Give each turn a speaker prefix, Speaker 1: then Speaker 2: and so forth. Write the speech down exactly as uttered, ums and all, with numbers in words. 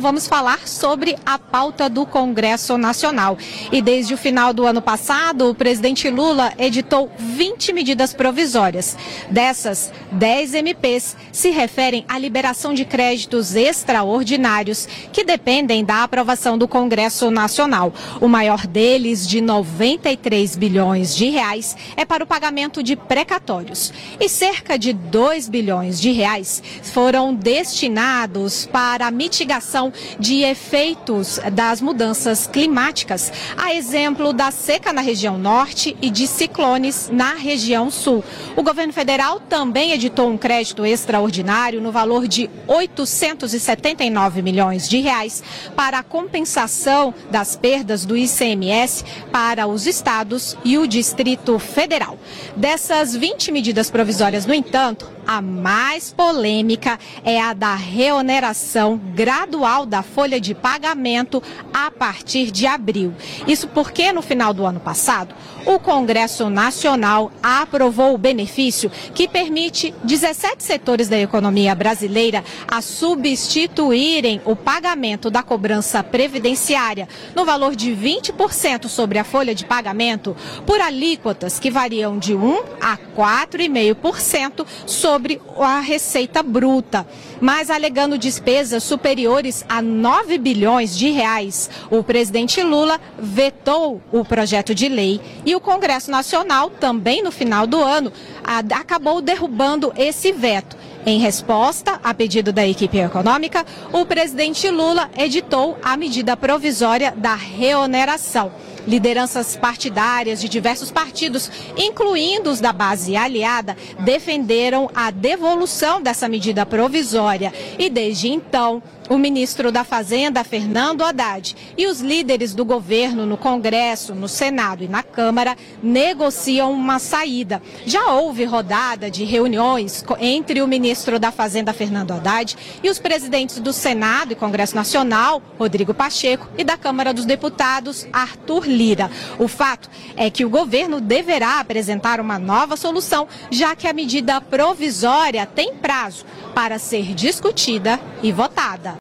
Speaker 1: vamos falar sobre a pauta do Congresso Nacional. E desde o final do ano passado, o presidente Lula editou vinte medidas provisórias. Dessas, dez M Ps se referem à liberação de créditos extraordinários que dependem da aprovação do Congresso Nacional. O maior deles, de noventa e três bilhões de reais, é para o pagamento de precatórios. E cerca de dois bilhões de reais foram destinados para a mitigação de efeitos das mudanças climáticas, a exemplo da seca na região norte e de ciclones na região sul. O governo federal também editou um crédito extraordinário no valor de oitocentos e setenta e nove milhões de reais para a compensação das perdas do I C M S para os estados e o Distrito Federal. Dessas vinte medidas provisórias, no entanto, a mais polêmica é a da reoneração gradual da folha de pagamento a partir de abril. Isso porque, no final do ano passado, o Congresso Nacional aprovou o benefício que permite dezessete setores da economia brasileira a substituírem o pagamento da cobrança previdenciária no valor de vinte por cento sobre a folha de pagamento por alíquotas que variam de um a quatro vírgula cinco por cento sobre a receita bruta, mas alegando despesas superiores a nove bilhões de reais. O presidente Lula vetou o projeto de lei e o Congresso Nacional, também no final do ano, acabou derrubando esse veto. Em resposta a pedido da equipe econômica, o presidente Lula editou a medida provisória da reoneração. Lideranças partidárias de diversos partidos, incluindo os da base aliada, defenderam a devolução dessa medida provisória. E desde então, o ministro da Fazenda, Fernando Haddad, e os líderes do governo no Congresso, no Senado e na Câmara negociam uma saída. Já houve rodada de reuniões entre o ministro da Fazenda, Fernando Haddad, e os presidentes do Senado e Congresso Nacional, Rodrigo Pacheco, e da Câmara dos Deputados, Arthur Lira. O fato é que o governo deverá apresentar uma nova solução, já que a medida provisória tem prazo para ser discutida e votada.